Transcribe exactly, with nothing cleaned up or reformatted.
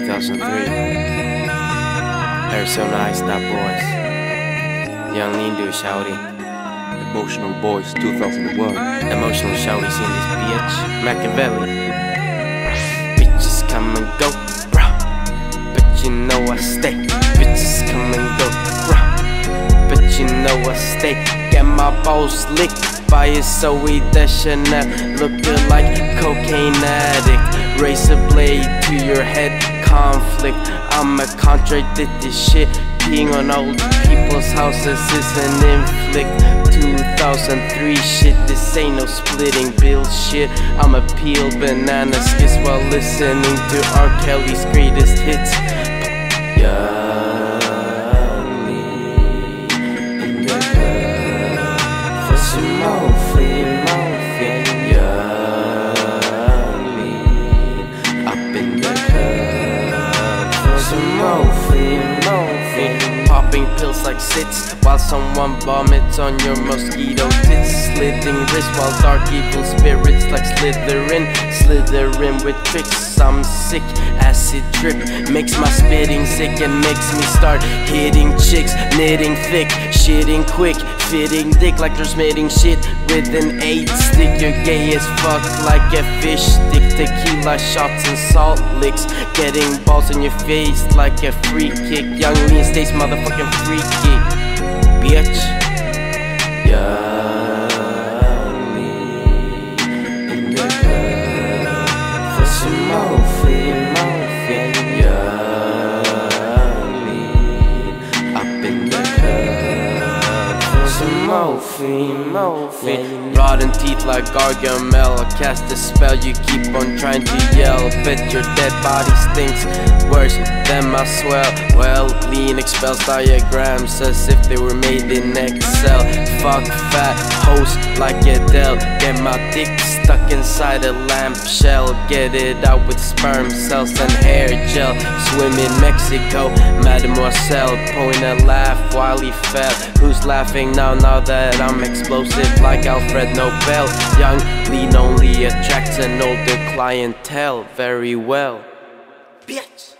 thousand three. Arizona Ice That Boys. Young Lindu Shouty. Emotional Boys two thousand one. Emotional Shouties in this bitch. Machiavelli. Bitches come and go, bruh, but you know I stay. Bitches come and go, bruh, but you know I stay. Get my balls licked by a Zoe Deschanel, looking like cocaine addict. Razor blade to your head, conflict. I'ma contradict this shit. Peeing on old people's houses is an inflict. Two thousand three shit, this ain't no splitting bill shit. I'ma peel banana skits while listening to R. Kelly's greatest hits. Young Lean in the club for some more flea morphine. Young Lean up in the club for some more flea morphine. Popping pills like sits while someone vomits on your mosquito tits. Slitting wrists while dark evil spirits like Slytherin, slithering with tricks. I'm sick, acid drip makes my spitting sick and makes me start hitting chicks, knitting thick, shitting quick, fitting dick like they're smitting shit with an eight stick. You're gay as fuck like a fish stick. Tequila shots and salt licks, getting balls in your face like a free kick. Young Lean stays motherfucking freaky, bitch. Young Lean in the club for some more flea morphine. Young Lean up in the club for some more flea morphine. Rotten teeth like Gargamel, I cast a spell, you keep on trying to yell. Bet your dead body stinks worse than my swell. Well, Lean expels diagrams as if they were made in Excel. Fuck fat hoes like Adele. Get my dick stuck inside a lamp shell. Get it out with sperm cells and hair gel. Swim in Mexico, Mademoiselle. Point a laugh while he fell. Who's laughing now, now that I'm explosive like Alfred Nobel? Young Lean only attracts an older clientele very well. Bitch.